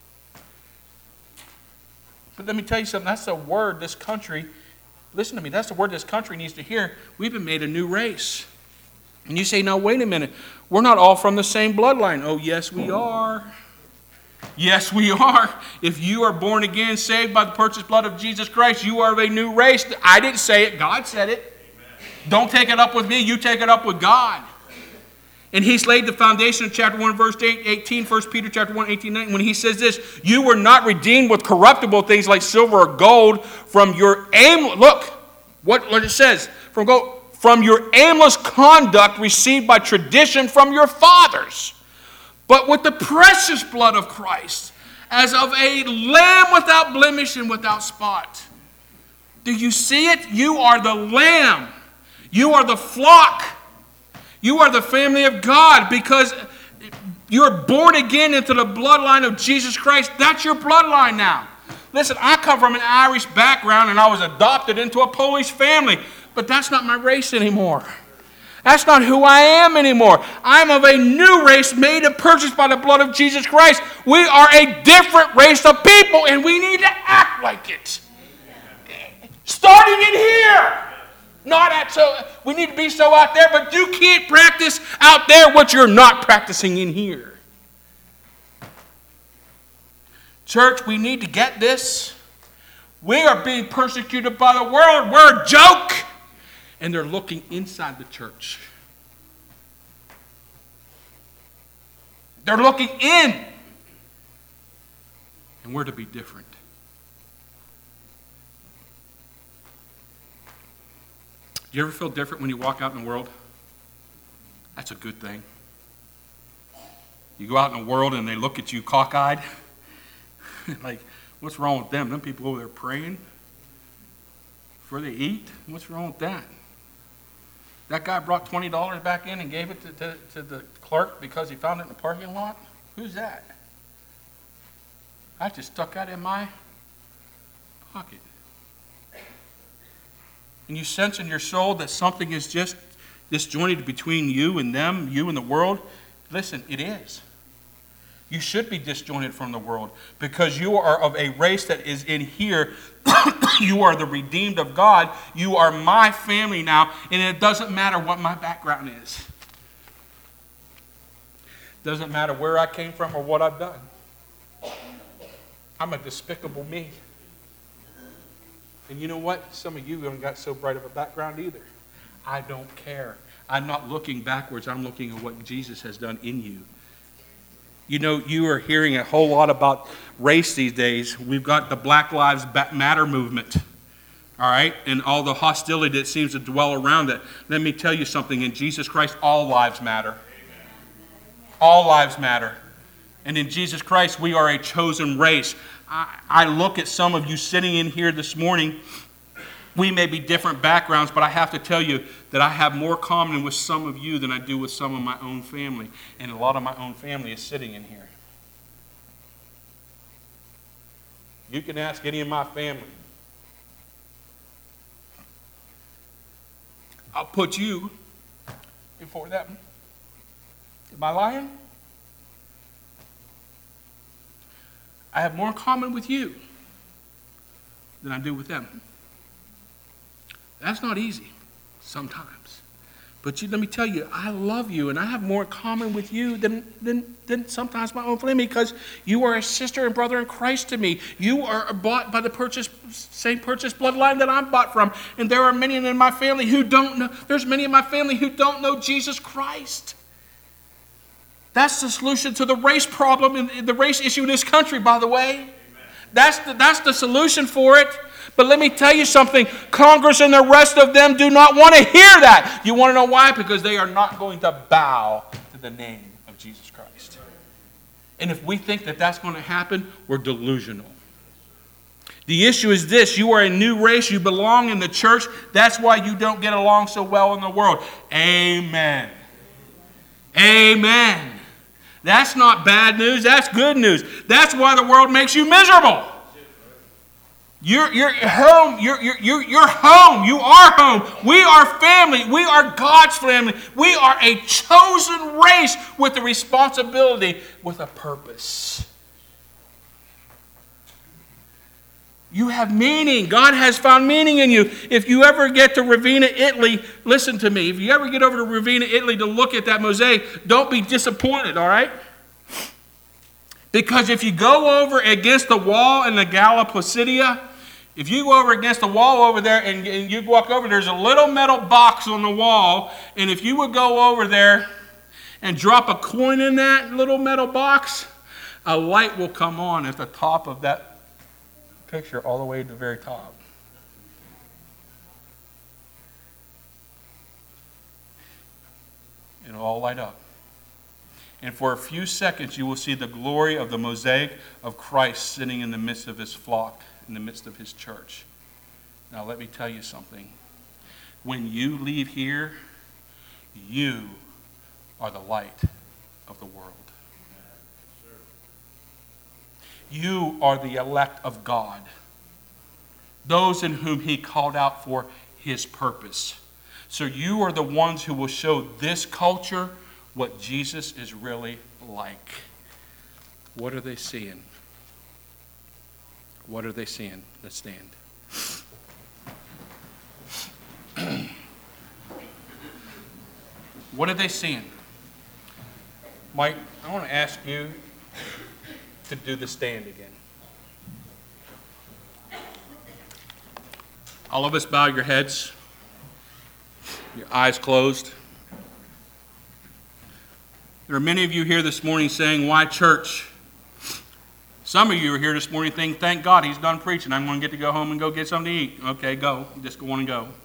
But let me tell you something. That's a word this country, listen to me, that's the word this country needs to hear. We've been made a new race. And you say, now wait a minute. We're not all from the same bloodline. Oh, yes, we are. Yes, we are. If you are born again, saved by the purchased blood of Jesus Christ, you are of a new race. I didn't say it. God said it. Amen. Don't take it up with me. You take it up with God. And he's laid the foundation in chapter 1, verse 18, 1 Peter chapter 1, 18, 19, when he says this, you were not redeemed with corruptible things like silver or gold from your look, what it says, from your aimless conduct received by tradition from your fathers, but with the precious blood of Christ, as of a lamb without blemish and without spot. Do you see it? You are the lamb. You are the flock. You are the family of God because you're born again into the bloodline of Jesus Christ. That's your bloodline now. Listen, I come from an Irish background and I was adopted into a Polish family, but that's not my race anymore. That's not who I am anymore. I'm of a new race made and purchased by the blood of Jesus Christ. We are a different race of people, and we need to act like it. Starting in here. We need to be so out there, but you can't practice out there what you're not practicing in here. Church, we need to get this. We are being persecuted by the world. We're a joke. And they're looking inside the church. They're looking in. And we're to be different. Do you ever feel different when you walk out in the world? That's a good thing. You go out in the world and they look at you cockeyed. Like, what's wrong with them? Them people over there praying before they eat? What's wrong with that? That guy brought $20 back in and gave it to the clerk because he found it in the parking lot? Who's that? I just stuck that in my pocket. And you sense in your soul that something is just disjointed between you and them, you and the world. Listen, it is. You should be disjointed from the world because you are of a race that is in here. You are the redeemed of God. You are my family now, and it doesn't matter what my background is. It doesn't matter where I came from or what I've done. I'm a despicable me. And you know what? Some of you haven't got so bright of a background either. I don't care. I'm not looking backwards. I'm looking at what Jesus has done in you. You know, you are hearing a whole lot about race these days. We've got the Black Lives Matter movement, all right, and all the hostility that seems to dwell around it. Let me tell you something. In Jesus Christ, all lives matter. All lives matter. And in Jesus Christ, we are a chosen race. I look at some of you sitting in here this morning. We may be different backgrounds, but I have to tell you that I have more common with some of you than I do with some of my own family. And a lot of my own family is sitting in here. You can ask any of my family. I'll put you before them. Am I lying? I have more in common with you than I do with them. That's not easy sometimes. But let me tell you, I love you, and I have more in common with you than sometimes my own family, because you are a sister and brother in Christ to me. You are bought by the same purchase bloodline that I'm bought from. And there are many in my family who don't know. There's many in my family who don't know Jesus Christ. That's the solution to the race problem, and the race issue in this country, by the way. That's the solution for it. But let me tell you something. Congress and the rest of them do not want to hear that. You want to know why? Because they are not going to bow to the name of Jesus Christ. And if we think that that's going to happen, we're delusional. The issue is this. You are a new race. You belong in the church. That's why you don't get along so well in the world. Amen. Amen. That's not bad news. That's good news. That's why the world makes you miserable. You're home. You're home. You are home. We are family. We are God's family. We are a chosen race with a responsibility, with a purpose. You have meaning. God has found meaning in you. If you ever get to Ravenna, Italy, listen to me. If you ever get over to Ravenna, Italy to look at that mosaic, don't be disappointed, all right? Because if you go over against the wall in the Galla Placidia, if you go over against the wall over there and you walk over, there's a little metal box on the wall. And if you would go over there and drop a coin in that little metal box, a light will come on at the top of that picture all the way to the very top. It'll all light up. And for a few seconds, you will see the glory of the mosaic of Christ sitting in the midst of his flock, in the midst of his church. Now, let me tell you something. When you leave here, you are the light of the world. You are the elect of God, those in whom he called out for his purpose. So you are the ones who will show this culture what Jesus is really like. What are they seeing? What are they seeing? Let's stand. What are they seeing? Mike, I want to ask you to do the stand again. All of us bow your heads, your eyes closed. There are many of you here this morning saying, why church? Some of you are here this morning thinking, thank God he's done preaching. I'm going to get to go home and go get something to eat. Okay, go. Just go on and go.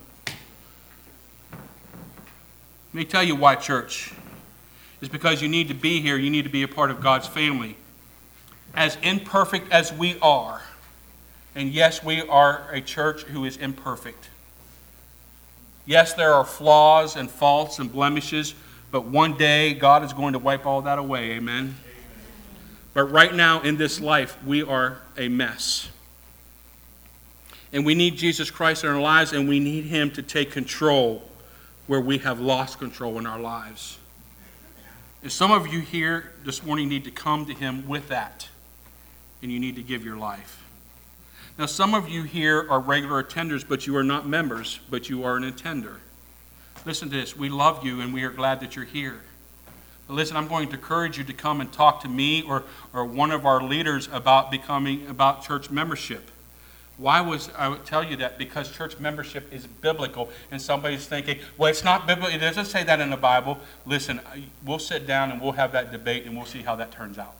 Let me tell you why church. It's because you need to be here. You need to be a part of God's family. As imperfect as we are, and yes, we are a church who is imperfect. Yes, there are flaws and faults and blemishes, but one day God is going to wipe all that away, amen? But right now in this life, we are a mess. And we need Jesus Christ in our lives, and we need him to take control where we have lost control in our lives. And some of you here this morning need to come to him with that, and you need to give your life. Now, some of you here are regular attenders, but you are not members, but you are an attender. Listen to this. We love you, and we are glad that you're here. But listen, I'm going to encourage you to come and talk to me or one of our leaders about church membership. I would tell you that because church membership is biblical, and somebody's thinking, well, it's not biblical. It doesn't say that in the Bible. Listen, we'll sit down and we'll have that debate, and we'll see how that turns out.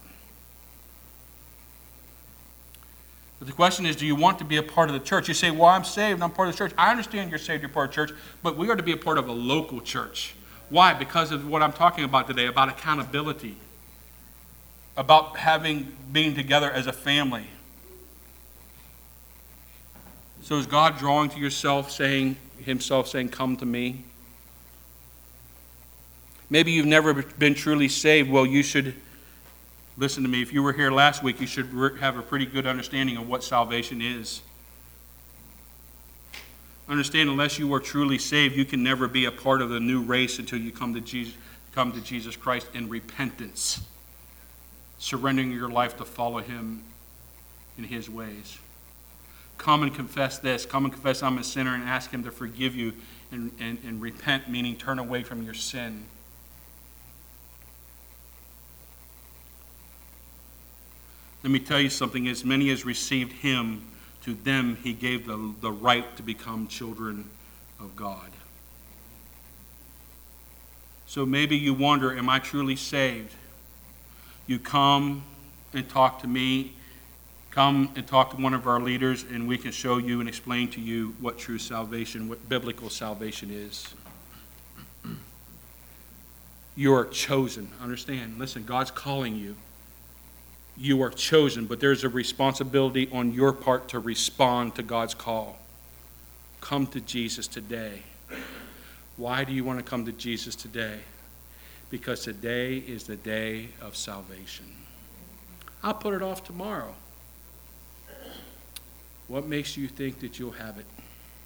But the question is, do you want to be a part of the church? You say, well, I'm saved, I'm part of the church. I understand you're saved, you're part of the church, but we are to be a part of a local church. Why? Because of what I'm talking about today, about accountability, about being together as a family. So is God drawing to himself saying, come to me? Maybe you've never been truly saved. Well, you should, listen to me, if you were here last week, you should have a pretty good understanding of what salvation is. Understand, unless you are truly saved, you can never be a part of the new race until you come to Jesus Christ in repentance, surrendering your life to follow him in his ways. Come and confess this. Come and confess I'm a sinner and ask him to forgive you and repent, meaning turn away from your sin. Let me tell you something. As many as received him, to them he gave the right to become children of God. So maybe you wonder, am I truly saved? You come and talk to me. Come and talk to one of our leaders, and we can show you and explain to you what true salvation, what biblical salvation is. You are chosen. Understand, listen, God's calling you. You are chosen, but there's a responsibility on your part to respond to God's call. Come to Jesus today. Why do you want to come to Jesus today? Because today is the day of salvation. I'll put it off tomorrow. What makes you think that you'll have it?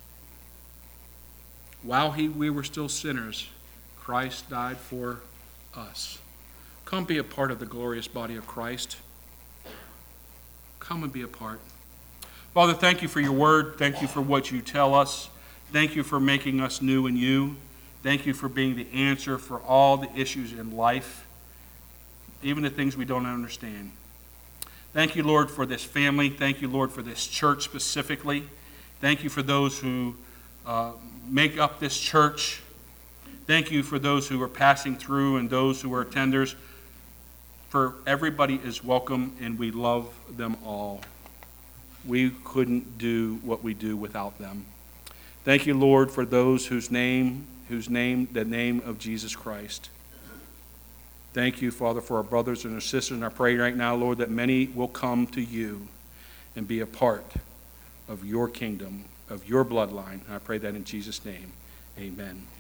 While we were still sinners, Christ died for us. Come be a part of the glorious body of Christ. Come and be a part. Father, thank you for your word. Thank you for what you tell us. Thank you for making us new in you. Thank you for being the answer for all the issues in life, even the things we don't understand. Thank you, Lord, for this family. Thank you, Lord, for this church specifically. Thank you for those who make up this church. Thank you for those who are passing through and those who are attenders. For everybody is welcome, and we love them all. We couldn't do what we do without them. Thank you, Lord, for those whose name, the name of Jesus Christ. Thank you, Father, for our brothers and our sisters, and I pray right now, Lord, that many will come to you and be a part of your kingdom, of your bloodline. I pray that in Jesus' name. Amen.